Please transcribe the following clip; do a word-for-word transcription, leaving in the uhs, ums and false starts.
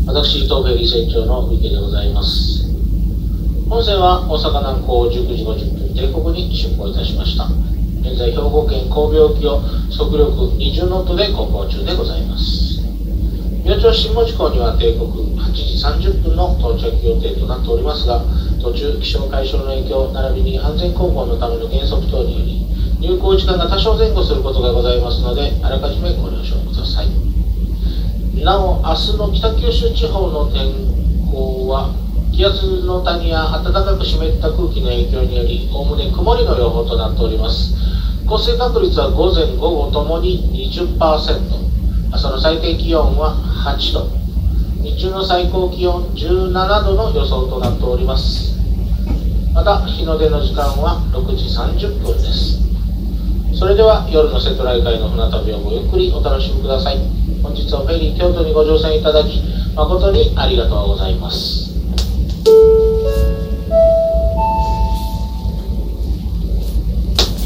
私、東フェリー船長の三毛でございます。本船は大阪南港じゅうくじごじゅっぷん定刻に出港いたしました。現在、兵庫県神戸沖を速力にじゅうノットで航行中でございます。明朝新門司港には定刻はちじさんじゅっぷんの到着予定となっておりますが、途中気象海象の影響並びに安全航行のための原則等により入港時間が多少前後することがございますので、あらかじめご了承ください。なお、明日の北九州地方の天候は気圧の谷や暖かく湿った空気の影響によりおおむね曇りの予報となっております。降水確率は午前午後ともに にじゅっパーセント、朝の最低気温ははちど、日中の最高気温じゅうななどの予想となっております。また日の出の時間はろくじさんじゅっぷんです。それでは夜の瀬戸内海の船旅をごゆっくりお楽しみください。本日はフェリー京都にご乗船いただき誠にありがとうございます。